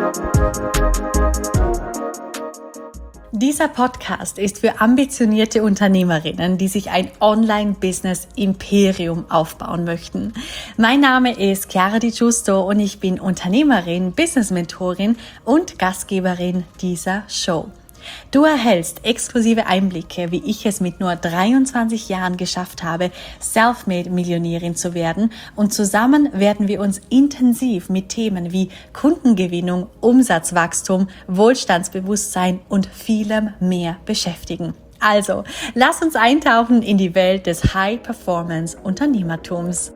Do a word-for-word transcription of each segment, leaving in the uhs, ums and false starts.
Dieser Podcast ist für ambitionierte Unternehmerinnen, die sich ein Online-Business-Imperium aufbauen möchten. Mein Name ist Chiara Di Giusto und ich bin Unternehmerin, Business-Mentorin und Gastgeberin dieser Show. Du erhältst exklusive Einblicke, wie ich es mit nur dreiundzwanzig Jahren geschafft habe, Selfmade-Millionärin zu werden, und zusammen werden wir uns intensiv mit Themen wie Kundengewinnung, Umsatzwachstum, Wohlstandsbewusstsein und vielem mehr beschäftigen. Also, lass uns eintauchen in die Welt des High-Performance-Unternehmertums.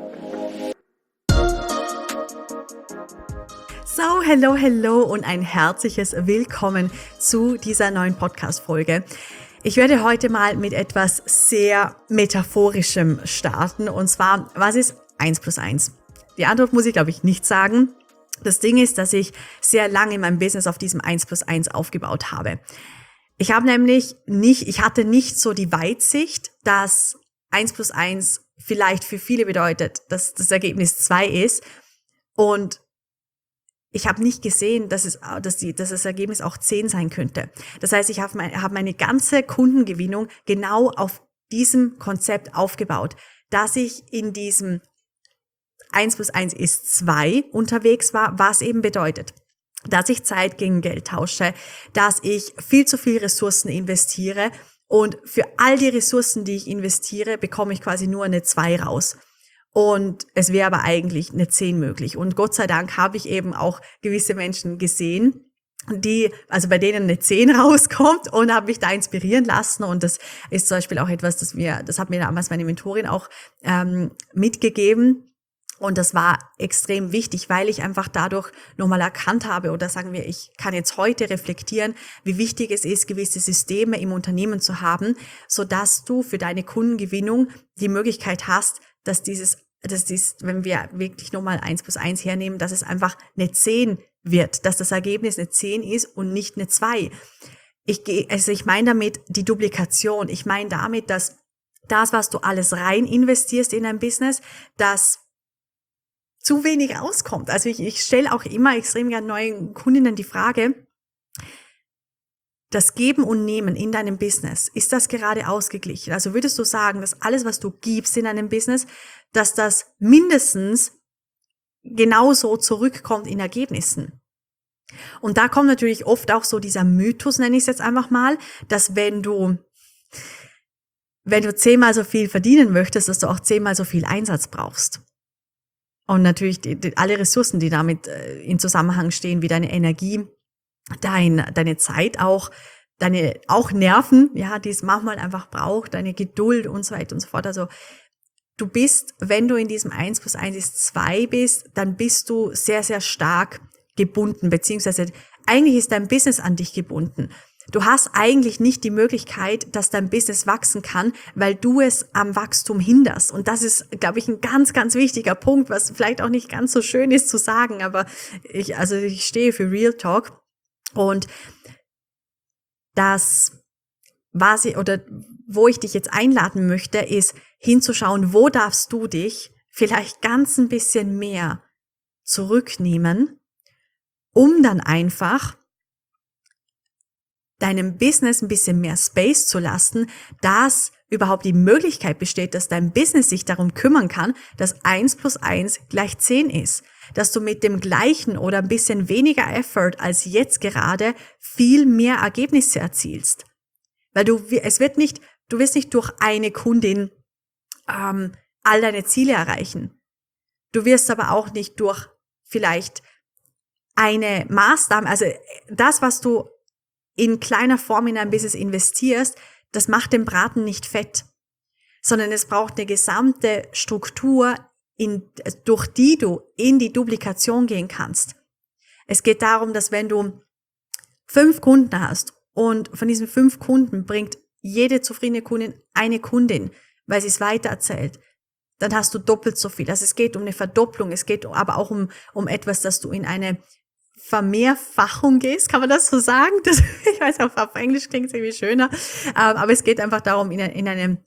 So, hello, hello und ein herzliches Willkommen zu dieser neuen Podcast-Folge. Ich werde heute mal mit etwas sehr Metaphorischem starten, und zwar, was ist eins plus eins? Die Antwort muss ich, glaube ich, nicht sagen. Das Ding ist, dass ich sehr lange in meinem Business auf diesem eins plus eins aufgebaut habe. Ich habe nämlich nicht, ich hatte nicht so die Weitsicht, dass eins plus eins vielleicht für viele bedeutet, dass das Ergebnis zwei ist, und ich habe nicht gesehen, dass es, dass, die, dass das Ergebnis auch zehn sein könnte. Das heißt, ich habe meine, hab meine ganze Kundengewinnung genau auf diesem Konzept aufgebaut, dass ich in diesem eins plus eins ist zwei unterwegs war, was eben bedeutet, dass ich Zeit gegen Geld tausche, dass ich viel zu viel Ressourcen investiere, und für all die Ressourcen, die ich investiere, bekomme ich quasi nur eine zwei raus. Und es wäre aber eigentlich eine zehn möglich. Und Gott sei Dank habe ich eben auch gewisse Menschen gesehen, die, also bei denen eine zehn rauskommt, und habe mich da inspirieren lassen. Und das ist zum Beispiel auch etwas, das mir, das hat mir damals meine Mentorin auch ähm, mitgegeben. Und das war extrem wichtig, weil ich einfach dadurch nochmal erkannt habe, oder sagen wir, ich kann jetzt heute reflektieren, wie wichtig es ist, gewisse Systeme im Unternehmen zu haben, sodass du für deine Kundengewinnung die Möglichkeit hast, dass dieses, dass dies, wenn wir wirklich nochmal eins plus eins hernehmen, dass es einfach eine zehn wird, dass das Ergebnis eine zehn ist und nicht eine zwei. Ich gehe, also ich meine damit die Duplikation. Ich meine damit, dass das, was du alles rein investierst in dein Business, dass zu wenig rauskommt. Also ich, ich stelle auch immer extrem gerne neuen Kundinnen die Frage: Das Geben und Nehmen in deinem Business, ist das gerade ausgeglichen? Also würdest du sagen, dass alles, was du gibst in deinem Business, dass das mindestens genauso zurückkommt in Ergebnissen? Und da kommt natürlich oft auch so dieser Mythos, nenne ich es jetzt einfach mal, dass wenn du, wenn du zehnmal so viel verdienen möchtest, dass du auch zehnmal so viel Einsatz brauchst. Und natürlich die, die, alle Ressourcen, die damit äh, in Zusammenhang stehen, wie deine Energie, dein, deine Zeit auch, deine, auch Nerven, ja, die es manchmal einfach braucht, deine Geduld und so weiter und so fort. Also, du bist, wenn du in diesem eins plus eins ist zwei bist, dann bist du sehr, sehr stark gebunden, beziehungsweise eigentlich ist dein Business an dich gebunden. Du hast eigentlich nicht die Möglichkeit, dass dein Business wachsen kann, weil du es am Wachstum hinderst. Und das ist, glaube ich, ein ganz, ganz wichtiger Punkt, was vielleicht auch nicht ganz so schön ist zu sagen, aber ich, also ich stehe für Real Talk. Und das, was ich, oder wo ich dich jetzt einladen möchte, ist hinzuschauen, wo darfst du dich vielleicht ganz ein bisschen mehr zurücknehmen, um dann einfach deinem Business ein bisschen mehr Space zu lassen, dass überhaupt die Möglichkeit besteht, dass dein Business sich darum kümmern kann, dass eins plus eins gleich zehn ist. Dass du mit dem gleichen oder ein bisschen weniger Effort als jetzt gerade viel mehr Ergebnisse erzielst. Weil du, es wird nicht, du wirst nicht durch eine Kundin ähm, all deine Ziele erreichen. Du wirst aber auch nicht durch vielleicht eine Maßnahme, also das, was du in kleiner Form in ein Business investierst, das macht den Braten nicht fett, sondern es braucht eine gesamte Struktur, in, durch die du in die Duplikation gehen kannst. Es geht darum, dass wenn du fünf Kunden hast und von diesen fünf Kunden bringt jede zufriedene Kundin eine Kundin, weil sie es weitererzählt, dann hast du doppelt so viel. Also es geht um eine Verdopplung, es geht aber auch um, um etwas, dass du in eine Vermehrfachung gehst, kann man das so sagen? Das, ich weiß auch, auf Englisch klingt es irgendwie schöner, aber es geht einfach darum, in, in eine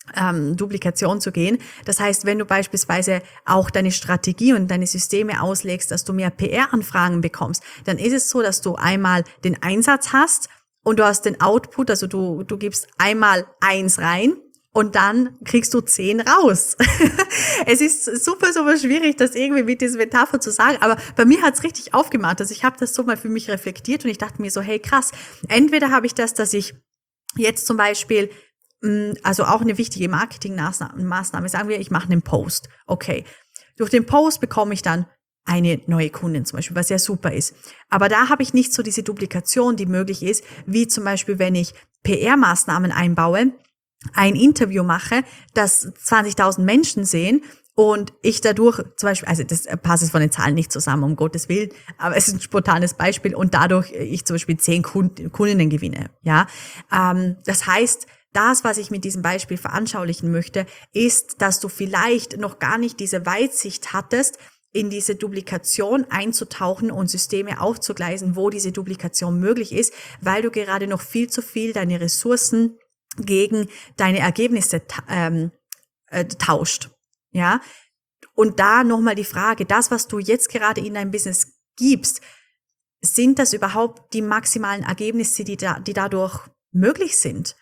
ähm, Duplikation zu gehen. Das heißt, wenn du beispielsweise auch deine Strategie und deine Systeme auslegst, dass du mehr P R-Anfragen bekommst, dann ist es so, dass du einmal den Einsatz hast und du hast den Output, also du, du gibst einmal eins rein und dann kriegst du zehn raus. Es ist super, super schwierig, das irgendwie mit dieser Metapher zu sagen, aber bei mir hat's richtig aufgemacht. Also ich habe das so mal für mich reflektiert und ich dachte mir so, hey krass, entweder habe ich das, dass ich jetzt zum Beispiel, also auch eine wichtige Marketingmaßnahme, sagen wir, ich mache einen Post. Okay, durch den Post bekomme ich dann eine neue Kundin zum Beispiel, was ja super ist. Aber da habe ich nicht so diese Duplikation, die möglich ist, wie zum Beispiel, wenn ich P R-Maßnahmen einbaue, ein Interview mache, das zwanzigtausend Menschen sehen und ich dadurch zum Beispiel, also das passt jetzt von den Zahlen nicht zusammen, um Gottes Willen, aber es ist ein spontanes Beispiel und dadurch ich zum Beispiel zehn Kundinnen gewinne. Ja, ähm, das heißt, das, was ich mit diesem Beispiel veranschaulichen möchte, ist, dass du vielleicht noch gar nicht diese Weitsicht hattest, in diese Duplikation einzutauchen und Systeme aufzugleisen, wo diese Duplikation möglich ist, weil du gerade noch viel zu viel deine Ressourcen gegen deine Ergebnisse ähm, äh, tauscht. Ja? Und da nochmal die Frage, das, was du jetzt gerade in deinem Business gibst, sind das überhaupt die maximalen Ergebnisse, die, da, die dadurch möglich sind?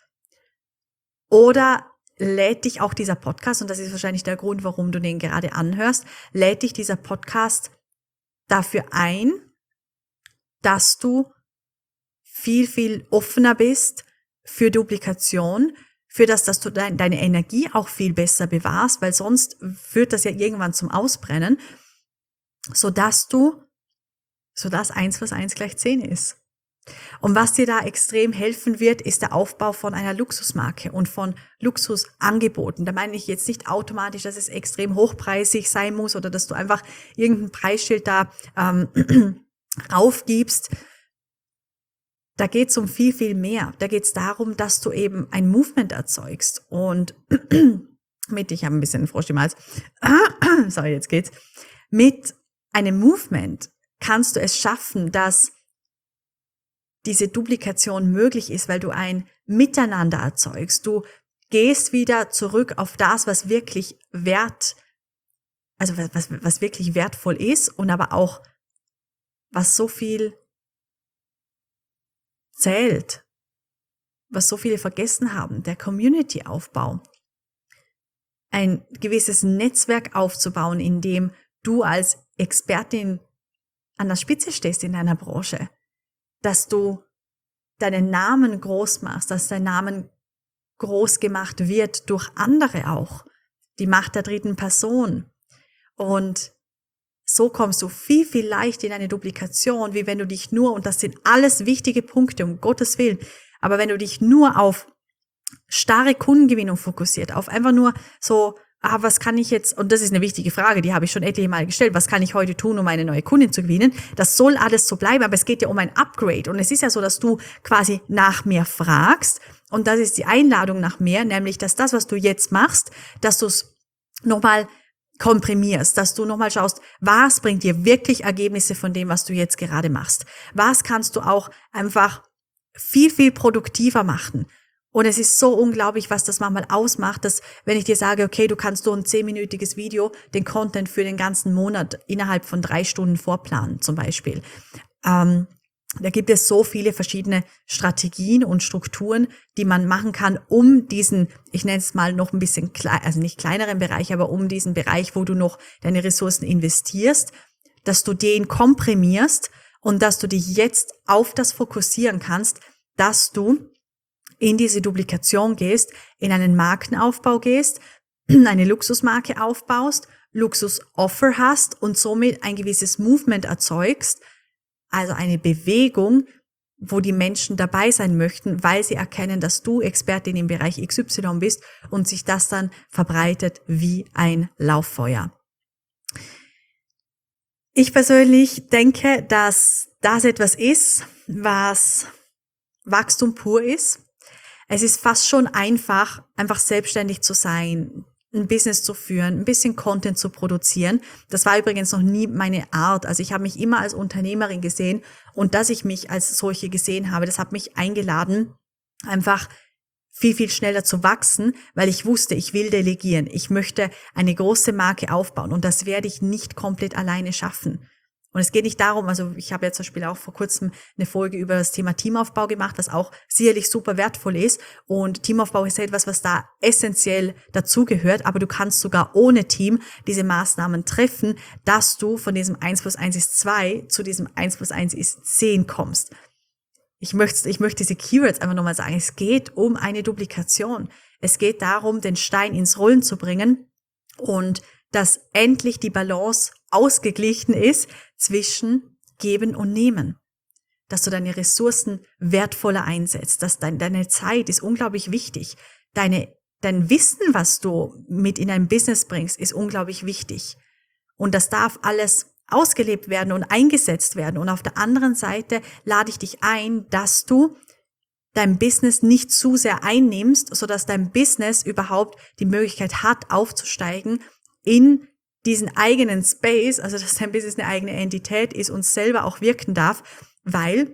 Oder lädt dich auch dieser Podcast, und das ist wahrscheinlich der Grund, warum du den gerade anhörst, lädt dich dieser Podcast dafür ein, dass du viel, viel offener bist für Duplikation, für das, dass du dein, deine Energie auch viel besser bewahrst, weil sonst führt das ja irgendwann zum Ausbrennen, sodass du, sodass eins plus eins gleich zehn ist. Und was dir da extrem helfen wird, ist der Aufbau von einer Luxusmarke und von Luxusangeboten. Da meine ich jetzt nicht automatisch, dass es extrem hochpreisig sein muss oder dass du einfach irgendein Preisschild da ähm, raufgibst. Da geht es um viel, viel mehr. Da geht es darum, dass du eben ein Movement erzeugst. Und mit, ich habe ein bisschen einen Frosch im Hals. Sorry, jetzt geht's. Mit einem Movement kannst du es schaffen, dass diese Duplikation möglich ist, weil du ein Miteinander erzeugst. Du gehst wieder zurück auf das, was wirklich wert, also was, was wirklich wertvoll ist und aber auch, was so viel zählt, was so viele vergessen haben, der Community-Aufbau. Ein gewisses Netzwerk aufzubauen, in dem du als Expertin an der Spitze stehst in deiner Branche. Dass du deinen Namen groß machst, dass dein Namen groß gemacht wird durch andere auch, die Macht der dritten Person. Und so kommst du viel, viel leichter in eine Duplikation, wie wenn du dich nur, und das sind alles wichtige Punkte, um Gottes Willen, aber wenn du dich nur auf starre Kundengewinnung fokussiert, auf einfach nur so, ah, was kann ich jetzt, und das ist eine wichtige Frage, die habe ich schon etliche Mal gestellt, was kann ich heute tun, um eine neue Kundin zu gewinnen? Das soll alles so bleiben, aber es geht ja um ein Upgrade. Und es ist ja so, dass du quasi nach mehr fragst. Und das ist die Einladung nach mehr, nämlich, dass das, was du jetzt machst, dass du es nochmal komprimierst, dass du nochmal schaust, was bringt dir wirklich Ergebnisse von dem, was du jetzt gerade machst? Was kannst du auch einfach viel, viel produktiver machen? Und es ist so unglaublich, was das manchmal ausmacht, dass wenn ich dir sage, okay, du kannst so ein zehnminütiges Video, den Content für den ganzen Monat innerhalb von drei Stunden vorplanen zum Beispiel. Ähm, da gibt es so viele verschiedene Strategien und Strukturen, die man machen kann, um diesen, ich nenne es mal noch ein bisschen, klein, also nicht kleineren Bereich, aber um diesen Bereich, wo du noch deine Ressourcen investierst, dass du den komprimierst und dass du dich jetzt auf das fokussieren kannst, dass du in diese Duplikation gehst, in einen Markenaufbau gehst, eine Luxusmarke aufbaust, Luxusoffer hast und somit ein gewisses Movement erzeugst, also eine Bewegung, wo die Menschen dabei sein möchten, weil sie erkennen, dass du Expertin im Bereich X Y bist und sich das dann verbreitet wie ein Lauffeuer. Ich persönlich denke, dass das etwas ist, was Wachstum pur ist. Es ist fast schon einfach, einfach selbstständig zu sein, ein Business zu führen, ein bisschen Content zu produzieren. Das war übrigens noch nie meine Art. Also ich habe mich immer als Unternehmerin gesehen und dass ich mich als solche gesehen habe, das hat mich eingeladen, einfach viel, viel schneller zu wachsen, weil ich wusste, ich will delegieren. Ich möchte eine große Marke aufbauen und das werde ich nicht komplett alleine schaffen. Und es geht nicht darum, also ich habe ja zum Beispiel auch vor kurzem eine Folge über das Thema Teamaufbau gemacht, was auch sicherlich super wertvoll ist. Und Teamaufbau ist etwas, was da essentiell dazugehört. Aber du kannst sogar ohne Team diese Maßnahmen treffen, dass du von diesem eins plus eins ist zwei zu diesem eins plus eins ist zehn kommst. Ich möchte, ich möchte diese Keywords einfach nochmal sagen. Es geht um eine Duplikation. Es geht darum, den Stein ins Rollen zu bringen und dass endlich die Balance ausgeglichen ist zwischen Geben und Nehmen. Dass du deine Ressourcen wertvoller einsetzt, dass dein, deine Zeit ist unglaublich wichtig. Deine, dein Wissen, was du mit in ein Business bringst, ist unglaublich wichtig. Und das darf alles ausgelebt werden und eingesetzt werden. Und auf der anderen Seite lade ich dich ein, dass du dein Business nicht zu sehr einnimmst, sodass dein Business überhaupt die Möglichkeit hat, aufzusteigen in diesen eigenen Space, also dass dein Business eine eigene Entität ist und selber auch wirken darf, weil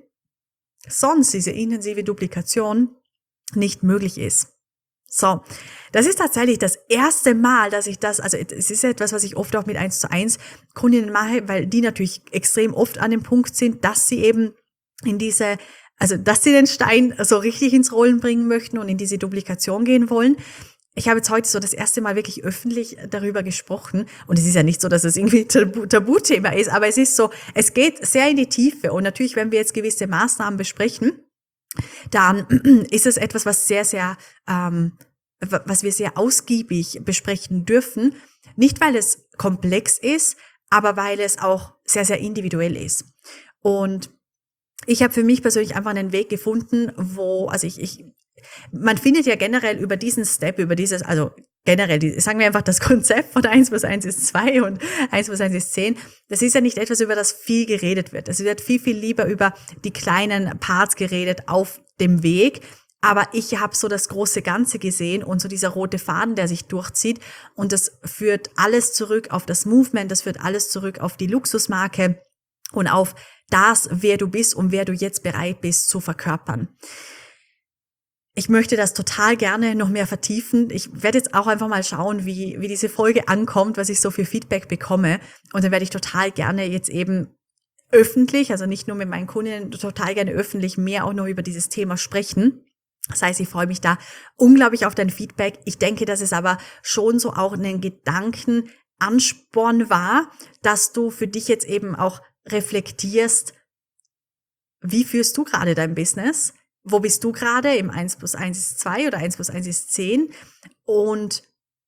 sonst diese intensive Duplikation nicht möglich ist. So, das ist tatsächlich das erste Mal, dass ich das, also es ist etwas, was ich oft auch mit eins zu eins Kundinnen mache, weil die natürlich extrem oft an dem Punkt sind, dass sie eben in diese, also dass sie den Stein so richtig ins Rollen bringen möchten und in diese Duplikation gehen wollen. Ich habe jetzt heute so das erste Mal wirklich öffentlich darüber gesprochen und es ist ja nicht so, dass es irgendwie Tabu- Tabuthema ist, aber es ist so, es geht sehr in die Tiefe und natürlich, wenn wir jetzt gewisse Maßnahmen besprechen, dann ist es etwas, was sehr, sehr, ähm, was wir sehr ausgiebig besprechen dürfen, nicht weil es komplex ist, aber weil es auch sehr, sehr individuell ist. Und ich habe für mich persönlich einfach einen Weg gefunden, wo, also ich, ich man findet ja generell über diesen Step, über dieses, also generell, sagen wir einfach das Konzept von eins plus eins ist zwei und eins plus eins ist zehn, das ist ja nicht etwas, über das viel geredet wird. Es wird viel, viel lieber über die kleinen Parts geredet auf dem Weg. Aber ich habe so das große Ganze gesehen und so dieser rote Faden, der sich durchzieht. Und das führt alles zurück auf das Movement, das führt alles zurück auf die Luxusmarke und auf das, wer du bist und wer du jetzt bereit bist zu verkörpern. Ich möchte das total gerne noch mehr vertiefen. Ich werde jetzt auch einfach mal schauen, wie, wie diese Folge ankommt, was ich so für Feedback bekomme. Und dann werde ich total gerne jetzt eben öffentlich, also nicht nur mit meinen Kundinnen, total gerne öffentlich mehr auch noch über dieses Thema sprechen. Das heißt, ich freue mich da unglaublich auf dein Feedback. Ich denke, dass es aber schon so auch einen Gedankenansporn war, dass du für dich jetzt eben auch reflektierst, wie führst du gerade dein Business? Wo bist du gerade im eins plus eins ist zwei oder eins plus eins ist zehn? Und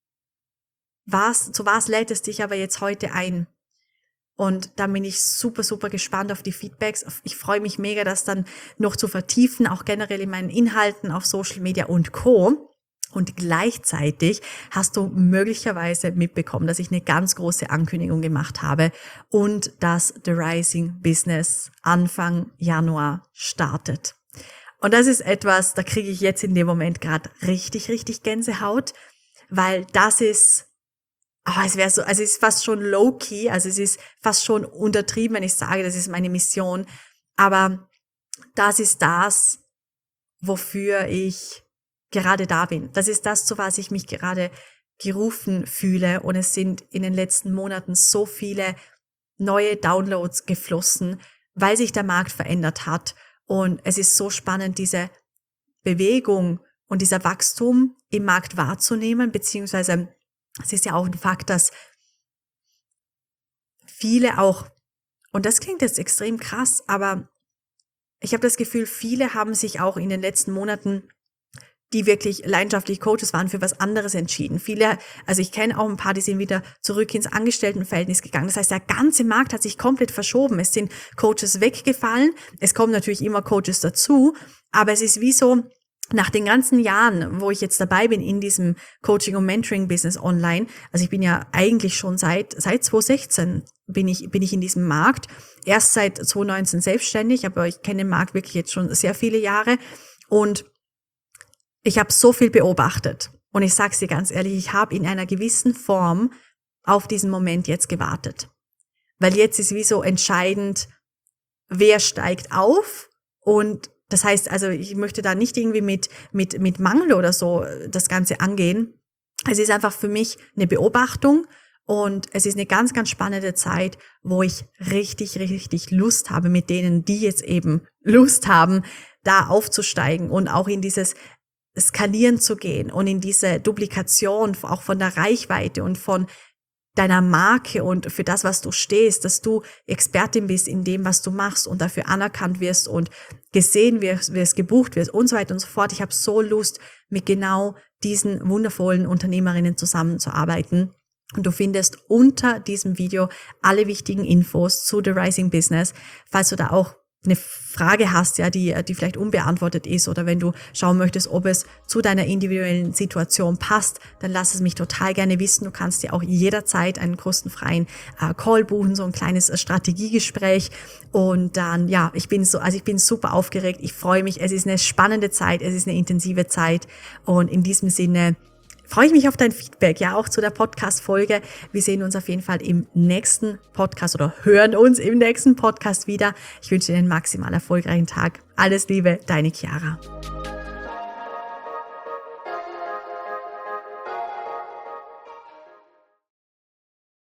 was, zu was lädt es dich aber jetzt heute ein? Und da bin ich super, super gespannt auf die Feedbacks. Ich freue mich mega, das dann noch zu vertiefen, auch generell in meinen Inhalten auf Social Media und Co. Und gleichzeitig hast du möglicherweise mitbekommen, dass ich eine ganz große Ankündigung gemacht habe und dass The Rising Business Anfang Januar startet. Und das ist etwas, da kriege ich jetzt in dem Moment gerade richtig, richtig Gänsehaut, weil das ist, oh, es wäre so, also es ist fast schon low-key, also es ist fast schon untertrieben, wenn ich sage, das ist meine Mission, aber das ist das, wofür ich gerade da bin. Das ist das, zu was ich mich gerade gerufen fühle und es sind in den letzten Monaten so viele neue Downloads geflossen, weil sich der Markt verändert hat. Und es ist so spannend, diese Bewegung und dieser Wachstum im Markt wahrzunehmen, beziehungsweise es ist ja auch ein Fakt, dass viele auch, und das klingt jetzt extrem krass, aber ich habe das Gefühl, viele haben sich auch in den letzten Monaten, die wirklich leidenschaftlich Coaches waren, für was anderes entschieden. Viele, also ich kenne auch ein paar, die sind wieder zurück ins Angestelltenverhältnis gegangen. Das heißt, der ganze Markt hat sich komplett verschoben. Es sind Coaches weggefallen. Es kommen natürlich immer Coaches dazu. Aber es ist wie so, nach den ganzen Jahren, wo ich jetzt dabei bin in diesem Coaching- und Mentoring-Business online, also ich bin ja eigentlich schon seit, seit zwanzig sechzehn bin ich, bin ich in diesem Markt. Erst seit zwanzig neunzehn selbstständig, aber ich kenne den Markt wirklich jetzt schon sehr viele Jahre. Und ich habe so viel beobachtet und ich sage es dir ganz ehrlich, ich habe in einer gewissen Form auf diesen Moment jetzt gewartet. Weil jetzt ist wie so entscheidend, wer steigt auf und Das heißt, also ich möchte da nicht irgendwie mit, mit, mit Mangel oder so das Ganze angehen. Es ist einfach für mich eine Beobachtung und es ist eine ganz, ganz spannende Zeit, wo ich richtig, richtig Lust habe, mit denen, die jetzt eben Lust haben, da aufzusteigen und auch in dieses Skalieren zu gehen und in diese Duplikation auch von der Reichweite und von deiner Marke und für das, was du stehst, dass du Expertin bist in dem, was du machst und dafür anerkannt wirst und gesehen wirst, wirst gebucht wirst und so weiter und so fort. Ich habe so Lust, mit genau diesen wundervollen Unternehmerinnen zusammenzuarbeiten. Und du findest unter diesem Video alle wichtigen Infos zu The Rising Business, falls du da auch eine Frage hast, ja, die, die vielleicht unbeantwortet ist oder wenn du schauen möchtest, ob es zu deiner individuellen Situation passt, dann lass es mich total gerne wissen. Du kannst dir auch jederzeit einen kostenfreien äh, Call buchen, so ein kleines äh, Strategiegespräch und dann, ja, ich bin so, also ich bin super aufgeregt, ich freue mich, es ist eine spannende Zeit, es ist eine intensive Zeit und in diesem Sinne freue ich mich auf dein Feedback, ja, auch zu der Podcast-Folge. Wir sehen uns auf jeden Fall im nächsten Podcast oder hören uns im nächsten Podcast wieder. Ich wünsche dir einen maximal erfolgreichen Tag. Alles Liebe, deine Chiara.